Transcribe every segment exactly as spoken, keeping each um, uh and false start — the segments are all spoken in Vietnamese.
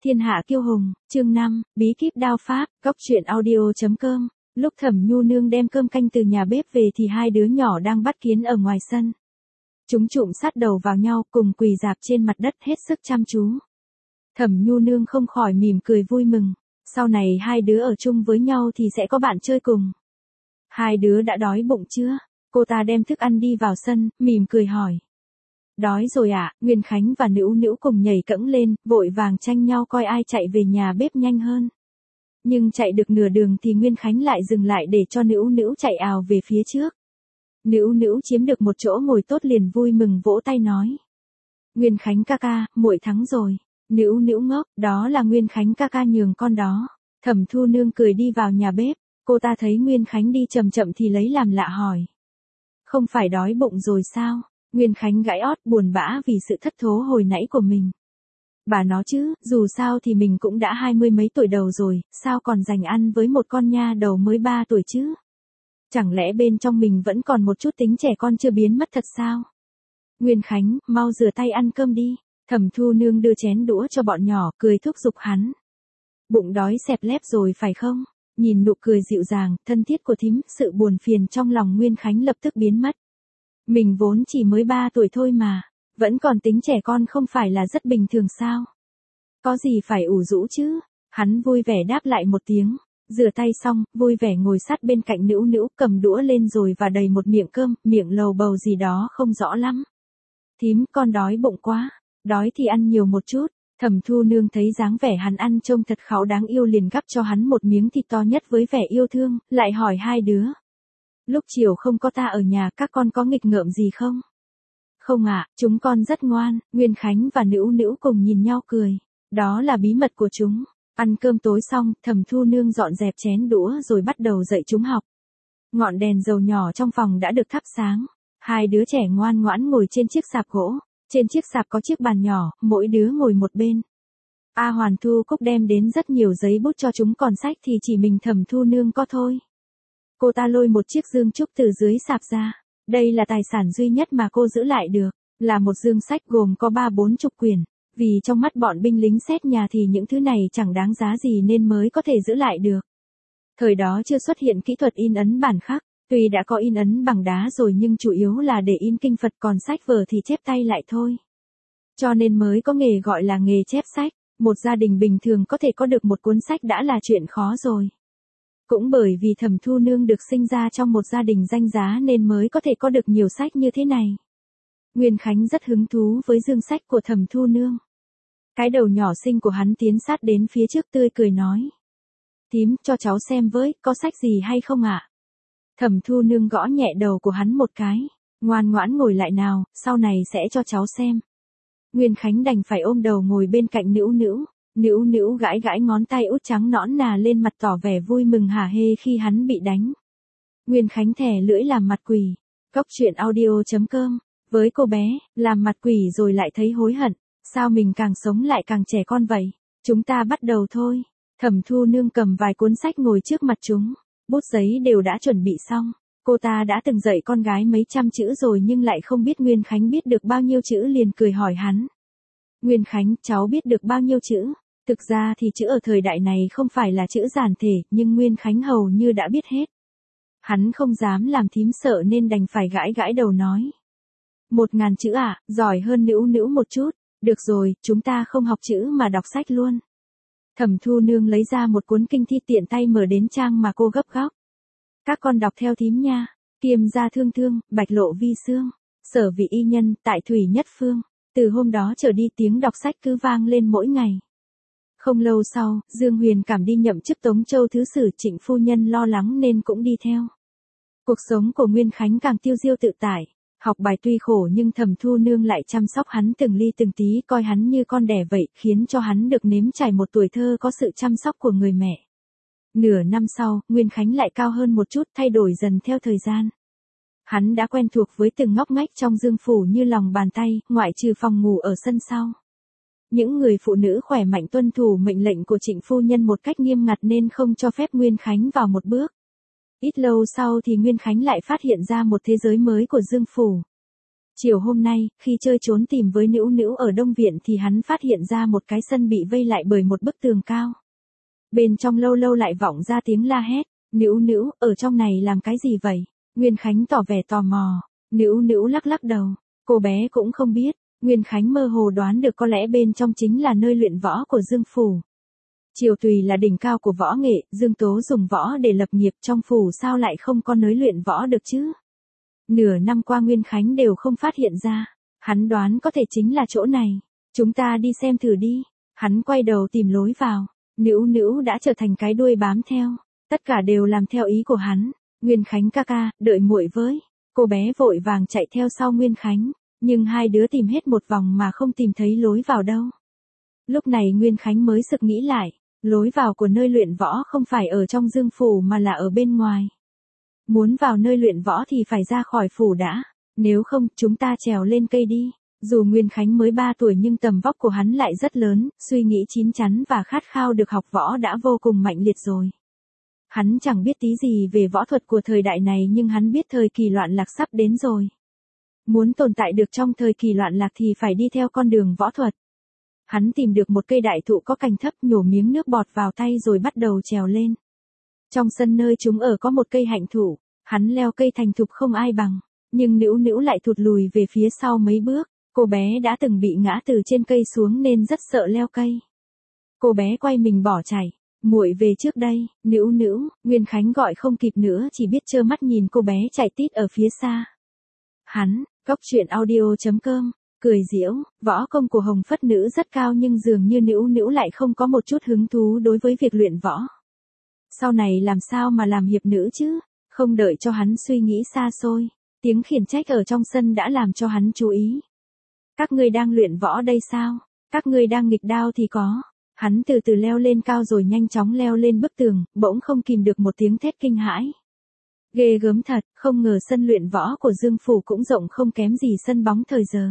Thiên hạ kiêu hùng, chương năm, bí kíp đao pháp, góc truyện audio.com. Lúc Thẩm Nhu Nương đem cơm canh từ nhà bếp về thì hai đứa nhỏ đang bắt kiến ở ngoài sân. Chúng trụm sát đầu vào nhau cùng quỳ rạp trên mặt đất hết sức chăm chú. Thẩm Nhu Nương không khỏi mỉm cười vui mừng. Sau này hai đứa ở chung với nhau thì sẽ có bạn chơi cùng. Hai đứa đã đói bụng chưa? Cô ta đem thức ăn đi vào sân, mỉm cười hỏi. Đói rồi ạ, à? Nguyên Khánh và Nữu Nữu cùng nhảy cẫng lên, vội vàng tranh nhau coi ai chạy về nhà bếp nhanh hơn. Nhưng chạy được nửa đường thì Nguyên Khánh lại dừng lại để cho Nữu Nữu chạy ào về phía trước. Nữu Nữu chiếm được một chỗ ngồi tốt liền vui mừng vỗ tay nói. Nguyên Khánh ca ca, muội thắng rồi. Nữu Nữu ngốc, đó là Nguyên Khánh ca ca nhường con đó. Thẩm Thu Nương cười đi vào nhà bếp, cô ta thấy Nguyên Khánh đi chậm chậm thì lấy làm lạ hỏi. Không phải đói bụng rồi sao? Nguyên Khánh gãi ót buồn bã vì sự thất thố hồi nãy của mình. Bà nói chứ, dù sao thì mình cũng đã hai mươi mấy tuổi đầu rồi, sao còn dành ăn với một con nha đầu mới ba tuổi chứ? Chẳng lẽ bên trong mình vẫn còn một chút tính trẻ con chưa biến mất thật sao? Nguyên Khánh, mau rửa tay ăn cơm đi. Thẩm Thu Nương đưa chén đũa cho bọn nhỏ, cười thúc giục hắn. Bụng đói xẹp lép rồi phải không? Nhìn nụ cười dịu dàng, thân thiết của thím, sự buồn phiền trong lòng Nguyên Khánh lập tức biến mất. Mình vốn chỉ mới ba tuổi thôi mà, vẫn còn tính trẻ con không phải là rất bình thường sao? Có gì phải ủ rũ chứ? Hắn vui vẻ đáp lại một tiếng, rửa tay xong, vui vẻ ngồi sát bên cạnh Nữu Nữu, cầm đũa lên rồi và đầy một miệng cơm, miệng lầu bầu gì đó không rõ lắm. Thím, con đói bụng quá, đói thì ăn nhiều một chút. Thẩm Thu Nương thấy dáng vẻ hắn ăn trông thật kháu đáng yêu liền gắp cho hắn một miếng thịt to nhất với vẻ yêu thương, lại hỏi hai đứa. Lúc chiều không có ta ở nhà, các con có nghịch ngợm gì không? Không ạ, à, chúng con rất ngoan. Nguyên Khánh và Nữu Nữu cùng nhìn nhau cười. Đó là bí mật của chúng. Ăn cơm tối xong, Thẩm Thu Nương dọn dẹp chén đũa rồi bắt đầu dạy chúng học. Ngọn đèn dầu nhỏ trong phòng đã được thắp sáng. Hai đứa trẻ ngoan ngoãn ngồi trên chiếc sạp gỗ. Trên chiếc sạp có chiếc bàn nhỏ, mỗi đứa ngồi một bên. A Hoàn Thu Cúc đem đến rất nhiều giấy bút cho chúng, còn sách thì chỉ mình Thẩm Thu Nương có thôi. Cô ta lôi một chiếc dương trúc từ dưới sạp ra. Đây là tài sản duy nhất mà cô giữ lại được, là một dương sách gồm có ba bốn chục quyển. Vì trong mắt bọn binh lính xét nhà thì những thứ này chẳng đáng giá gì nên mới có thể giữ lại được. Thời đó chưa xuất hiện kỹ thuật in ấn bản khắc, tuy đã có in ấn bằng đá rồi nhưng chủ yếu là để in kinh Phật, còn sách vở thì chép tay lại thôi. Cho nên mới có nghề gọi là nghề chép sách. Một gia đình bình thường có thể có được một cuốn sách đã là chuyện khó rồi. Cũng bởi vì Thẩm Thu Nương được sinh ra trong một gia đình danh giá nên mới có thể có được nhiều sách như thế này. Nguyên Khánh rất hứng thú với dương sách của Thẩm Thu Nương. Cái đầu nhỏ xinh của hắn tiến sát đến phía trước tươi cười nói. Thím, cho cháu xem với, có sách gì hay không ạ? À? Thẩm Thu Nương gõ nhẹ đầu của hắn một cái. Ngoan ngoãn ngồi lại nào, sau này sẽ cho cháu xem. Nguyên Khánh đành phải ôm đầu ngồi bên cạnh Nữu Nữu. Nữu Nữu gãi gãi ngón tay út trắng nõn nà lên mặt tỏ vẻ vui mừng hả hê khi hắn bị đánh. Nguyên Khánh thè lưỡi làm mặt quỷ. Góc truyện audio.com. Với cô bé, làm mặt quỷ rồi lại thấy hối hận. Sao mình càng sống lại càng trẻ con vậy? Chúng ta bắt đầu thôi. Thẩm Thu Nương cầm vài cuốn sách ngồi trước mặt chúng. Bút giấy đều đã chuẩn bị xong. Cô ta đã từng dạy con gái mấy trăm chữ rồi nhưng lại không biết Nguyên Khánh biết được bao nhiêu chữ liền cười hỏi hắn. Nguyên Khánh, cháu biết được bao nhiêu chữ? Thực ra thì chữ ở thời đại này không phải là chữ giản thể, nhưng Nguyên Khánh hầu như đã biết hết. Hắn không dám làm thím sợ nên đành phải gãi gãi đầu nói. Một ngàn chữ à, giỏi hơn Nữu Nữu một chút. Được rồi, chúng ta không học chữ mà đọc sách luôn. Thẩm Thu Nương lấy ra một cuốn kinh thi tiện tay mở đến trang mà cô gấp góc. Các con đọc theo thím nha. Kiêm gia thương thương, bạch lộ vi xương. Sở vị y nhân, tại thủy nhất phương. Từ hôm đó trở đi tiếng đọc sách cứ vang lên mỗi ngày. Không lâu sau, Dương Huyền Cảm đi nhậm chức Tống Châu Thứ Sử, Trịnh phu nhân lo lắng nên cũng đi theo. Cuộc sống của Nguyên Khánh càng tiêu diêu tự tại. Học bài tuy khổ nhưng Thẩm Thu Nương lại chăm sóc hắn từng ly từng tí, coi hắn như con đẻ vậy, khiến cho hắn được nếm trải một tuổi thơ có sự chăm sóc của người mẹ. Nửa năm sau, Nguyên Khánh lại cao hơn một chút, thay đổi dần theo thời gian. Hắn đã quen thuộc với từng ngóc ngách trong Dương phủ như lòng bàn tay, ngoại trừ phòng ngủ ở sân sau. Những người phụ nữ khỏe mạnh tuân thủ mệnh lệnh của Trịnh phu nhân một cách nghiêm ngặt nên không cho phép Nguyên Khánh vào một bước. Ít lâu sau thì Nguyên Khánh lại phát hiện ra một thế giới mới của Dương phủ. Chiều hôm nay, khi chơi trốn tìm với Nữu Nữu ở Đông Viện thì hắn phát hiện ra một cái sân bị vây lại bởi một bức tường cao. Bên trong lâu lâu lại vọng ra tiếng la hét, Nữu Nữu, ở trong này làm cái gì vậy? Nguyên Khánh tỏ vẻ tò mò, Nữu Nữu lắc lắc đầu, cô bé cũng không biết, Nguyên Khánh mơ hồ đoán được có lẽ bên trong chính là nơi luyện võ của Dương Phủ. Triều Tùy là đỉnh cao của võ nghệ, Dương Tố dùng võ để lập nghiệp, trong phủ sao lại không có nơi luyện võ được chứ? Nửa năm qua Nguyên Khánh đều không phát hiện ra, hắn đoán có thể chính là chỗ này, chúng ta đi xem thử đi, hắn quay đầu tìm lối vào, Nữu Nữu đã trở thành cái đuôi bám theo, tất cả đều làm theo ý của hắn, Nguyên Khánh ca ca, đợi muội với, cô bé vội vàng chạy theo sau Nguyên Khánh, nhưng hai đứa tìm hết một vòng mà không tìm thấy lối vào đâu. Lúc này Nguyên Khánh mới sực nghĩ lại, lối vào của nơi luyện võ không phải ở trong Dương Phủ mà là ở bên ngoài. Muốn vào nơi luyện võ thì phải ra khỏi phủ đã, nếu không chúng ta trèo lên cây đi. Dù Nguyên Khánh mới ba tuổi nhưng tầm vóc của hắn lại rất lớn, suy nghĩ chín chắn và khát khao được học võ đã vô cùng mạnh liệt rồi. Hắn chẳng biết tí gì về võ thuật của thời đại này nhưng hắn biết thời kỳ loạn lạc sắp đến rồi. Muốn tồn tại được trong thời kỳ loạn lạc thì phải đi theo con đường võ thuật. Hắn tìm được một cây đại thụ có cành thấp, nhổ miếng nước bọt vào tay rồi bắt đầu trèo lên. Trong sân nơi chúng ở có một cây hạnh thụ, hắn leo cây thành thục không ai bằng, nhưng Nữu Nữu lại thụt lùi về phía sau mấy bước, cô bé đã từng bị ngã từ trên cây xuống nên rất sợ leo cây. Cô bé quay mình bỏ chạy, muội về trước đây, Nữu Nữu, Nguyên Khánh gọi không kịp nữa chỉ biết trơ mắt nhìn cô bé chạy tít ở phía xa. Hắn, Cốc Truyện Audio chấm com, cười giễu, võ công của Hồng Phất Nữ rất cao nhưng dường như Nữu Nữu lại không có một chút hứng thú đối với việc luyện võ. Sau này làm sao mà làm hiệp nữ chứ? Không đợi cho hắn suy nghĩ xa xôi, tiếng khiển trách ở trong sân đã làm cho hắn chú ý. Các ngươi đang luyện võ đây sao? Các ngươi đang nghịch đao thì có. Hắn từ từ leo lên cao rồi nhanh chóng leo lên bức tường, bỗng không kìm được một tiếng thét kinh hãi. Ghê gớm thật, không ngờ sân luyện võ của Dương Phủ cũng rộng không kém gì sân bóng thời giờ.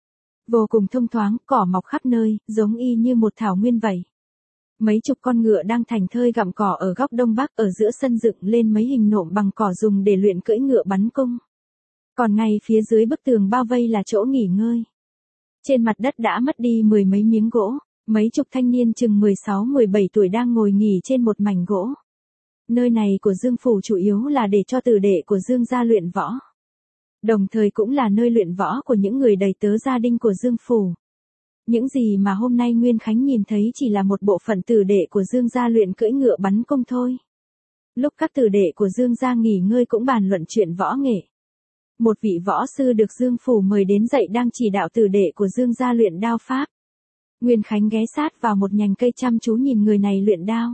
Vô cùng thông thoáng, cỏ mọc khắp nơi, giống y như một thảo nguyên vậy. Mấy chục con ngựa đang thành thơi gặm cỏ ở góc đông bắc, ở giữa sân dựng lên mấy hình nộm bằng cỏ dùng để luyện cưỡi ngựa bắn cung. Còn ngay phía dưới bức tường bao vây là chỗ nghỉ ngơi. Trên mặt đất đã mất đi mười mấy miếng gỗ, mấy chục thanh niên chừng mười sáu mười bảy tuổi đang ngồi nghỉ trên một mảnh gỗ. Nơi này của Dương Phủ chủ yếu là để cho tử đệ của Dương gia luyện võ. Đồng thời cũng là nơi luyện võ của những người đầy tớ gia đình của Dương Phủ. Những gì mà hôm nay Nguyên Khánh nhìn thấy chỉ là một bộ phận tử đệ của Dương gia luyện cưỡi ngựa bắn cung thôi. Lúc các tử đệ của Dương gia nghỉ ngơi cũng bàn luận chuyện võ nghệ. Một vị võ sư được Dương Phủ mời đến dạy đang chỉ đạo tử đệ của Dương gia luyện đao pháp. Nguyên Khánh ghé sát vào một nhành cây chăm chú nhìn người này luyện đao.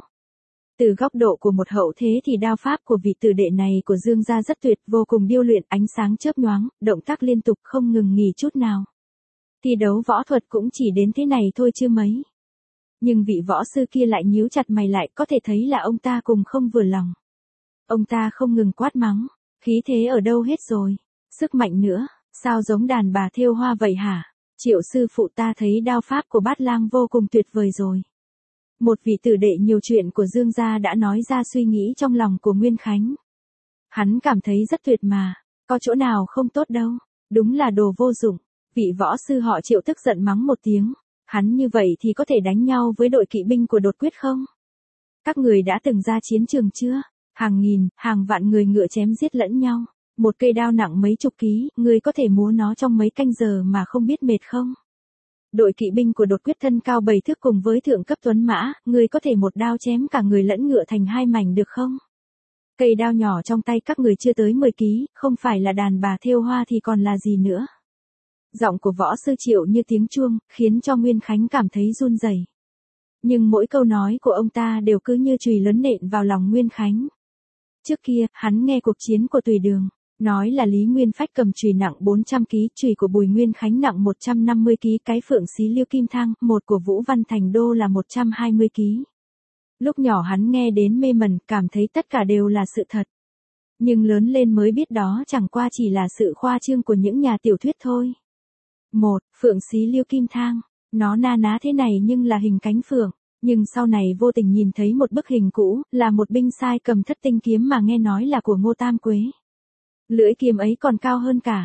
Từ góc độ của một hậu thế thì đao pháp của vị tử đệ này của Dương gia rất tuyệt, vô cùng điêu luyện, ánh sáng chớp nhoáng, động tác liên tục không ngừng nghỉ chút nào. Thi đấu võ thuật cũng chỉ đến thế này thôi chứ mấy. Nhưng vị võ sư kia lại nhíu chặt mày lại, có thể thấy là ông ta cùng không vừa lòng. Ông ta không ngừng quát mắng, khí thế ở đâu hết rồi, sức mạnh nữa, sao giống đàn bà thêu hoa vậy hả? Triệu sư phụ, ta thấy đao pháp của Bát Lang vô cùng tuyệt vời rồi. Một vị tử đệ nhiều chuyện của Dương gia đã nói ra suy nghĩ trong lòng của Nguyên Khánh. Hắn cảm thấy rất tuyệt mà, có chỗ nào không tốt đâu, đúng là đồ vô dụng. Vị võ sư họ Triệu tức giận mắng một tiếng, hắn như vậy thì có thể đánh nhau với đội kỵ binh của Đột Quyết không? Các người đã từng ra chiến trường chưa? Hàng nghìn, hàng vạn người ngựa chém giết lẫn nhau, một cây đao nặng mấy chục ký, người có thể múa nó trong mấy canh giờ mà không biết mệt không? Đội kỵ binh của Đột Quyết thân cao bảy thước cùng với thượng cấp tuấn mã, người có thể một đao chém cả người lẫn ngựa thành hai mảnh được không? Cây đao nhỏ trong tay các người chưa tới mười ký, không phải là đàn bà thêu hoa thì còn là gì nữa? Giọng của võ sư Triệu như tiếng chuông, khiến cho Nguyên Khánh cảm thấy run rẩy. Nhưng mỗi câu nói của ông ta đều cứ như chùy lớn nện vào lòng Nguyên Khánh. Trước kia, hắn nghe cuộc chiến của Tùy Đường, nói là Lý Nguyên Phách cầm chùy nặng bốn trăm ký, chùy của Bùi Nguyên Khánh nặng một trăm năm mươi ký, cái phượng xí Liêu Kim Thang, một của Vũ Văn Thành Đô là một trăm hai mươi ký. Lúc nhỏ hắn nghe đến mê mẩn, cảm thấy tất cả đều là sự thật. Nhưng lớn lên mới biết đó chẳng qua chỉ là sự khoa trương của những nhà tiểu thuyết thôi. Một, phượng xí Liêu Kim Thang, nó na ná thế này nhưng là hình cánh phượng, nhưng sau này vô tình nhìn thấy một bức hình cũ, là một binh sai cầm thất tinh kiếm mà nghe nói là của Ngô Tam Quế. Lưỡi kiếm ấy còn cao hơn cả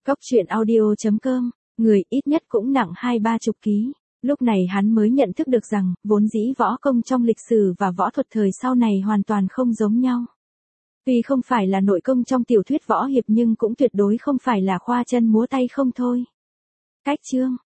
Cốc truyện audio chấm com, người ít nhất cũng nặng hai ba chục ký. Lúc này hắn mới nhận thức được rằng, vốn dĩ võ công trong lịch sử và võ thuật thời sau này hoàn toàn không giống nhau. Tuy không phải là nội công trong tiểu thuyết võ hiệp nhưng cũng tuyệt đối không phải là khoa chân múa tay không thôi. Cách chương